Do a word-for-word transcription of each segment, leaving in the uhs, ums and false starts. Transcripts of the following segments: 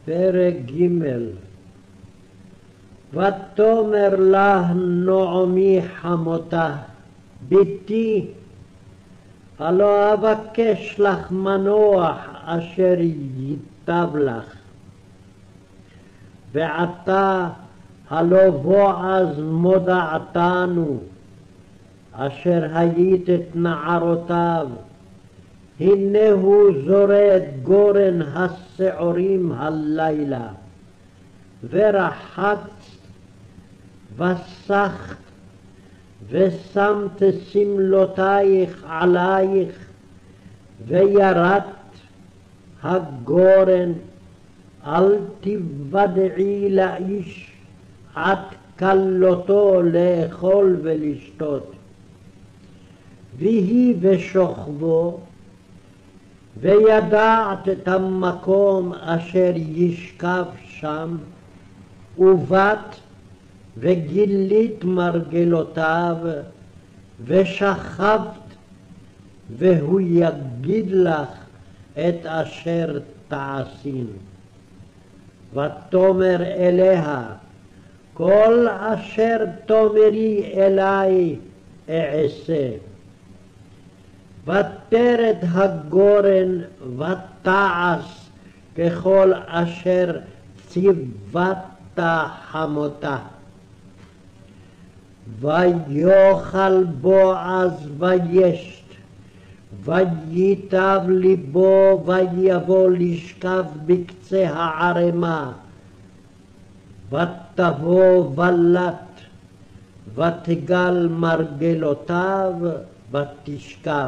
פרק ג'. ותאמר לה נעמי חמותה, בתי, הלא אבקש לך מנוח אשר ייטב לך. ועתה הלא בועז מודעתנו, אשר היית את נערותיו, הנה הוא זורה את גורן השעורים הלילה, ורחצת וסחת ושמת שמלותייך עלייך, וירדת הגורן, אל תוודעי לאיש עד כלותו לאכול ולשתות. ויהי בשוכבו, וידעת את המקום אשר ישכב שם, ובאת וגילית מרגלותיו, ושכבת, והוא יגיד לך את אשר תעשין. ותאמר אליה, כל אשר תאמרי אלי אעשה. ותרד הגורן ותעש ככל אשר ציוות חמותה. ויאכל בועז וישת, וייטב ליבו, ויבוא לשכב בקצה הערמה. ותבוא ולט, ותגל מרגלותיו, ותשכב.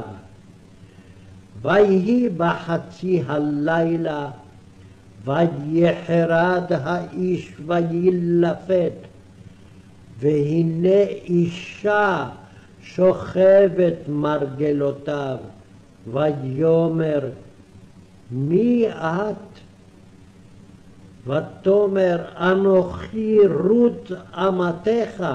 ויהי בחצי הלילה, ויחרד האיש וילפת, והנה אישה שוכבת מרגלותיו. ויאמר, מי את? ותאמר, אנוכי רות אמתך,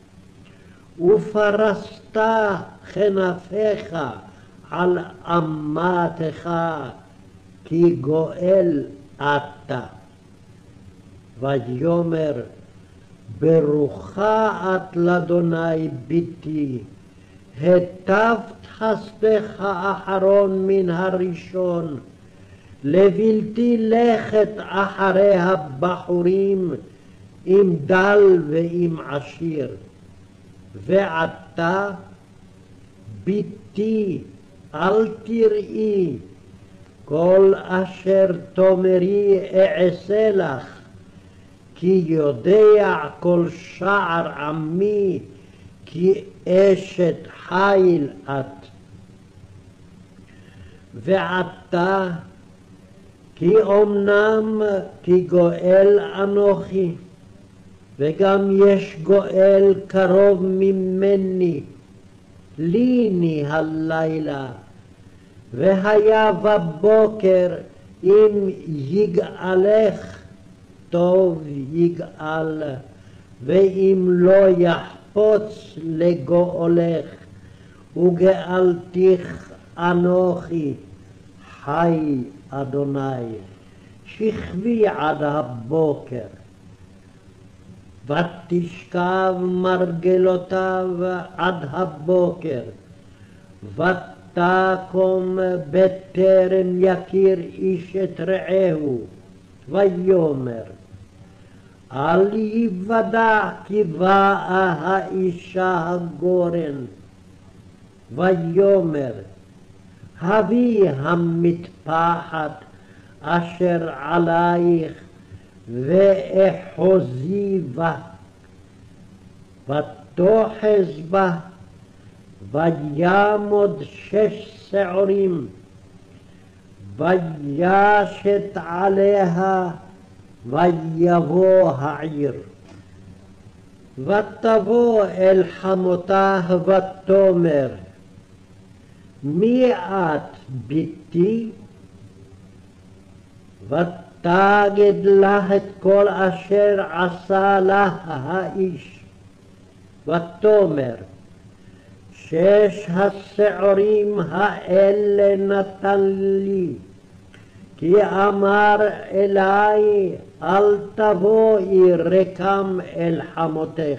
ופרסת כנפיך על אמתך, כי גואל אתה. ויאמר, ברוכה את לאדוני בתי, היטבת חסדך האחרון מן הראשון, לבלתי לכת אחרי הבחורים, עם דל ועם עשיר. ועתה בתי, אל תראי, כל אשר תאמרי אעשה לך, כי יודע כל שער עמי, כי אשת חיל את. ועתה, כי אמנם כי גואל אנוכי, וגם יש גואל קרוב ממני, ליני הלילה, והיה בבוקר אם יגאלך, טוב יגאל, ואם לא יחפוץ לגואלך, וגאלתיך אנוכי, חי אדוני. שכבי עד הבוקר. ותשכב מרגלותיו עד הבוקר, ותקום בטרם יכיר איש את רעהו. ויאמר, אל יוודע כי באה האישה הגורן. ויאמר, הביא המטפחת אשר עלייך, ואחוזי בה. ותאחז בה, ויעמוד שש שעורים, וישת עליה, ויבוא העיר. ותבוא אל חמותה ותאמר, מי את בתי? ותגיד לה את כל אשר עשה לה האיש. ותאמר, שש השעורים האלה נתן לי, כי אמר אלי אל תבואי רקם אל חמותך.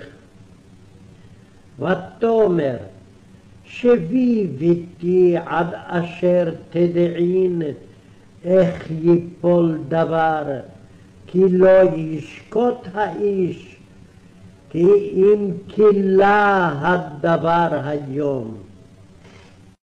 ותאמר שבי ביתי עד אשר תדעין איך ייפול דבר, כי לא ישקוט האיש, כי אם כילה הדבר היום.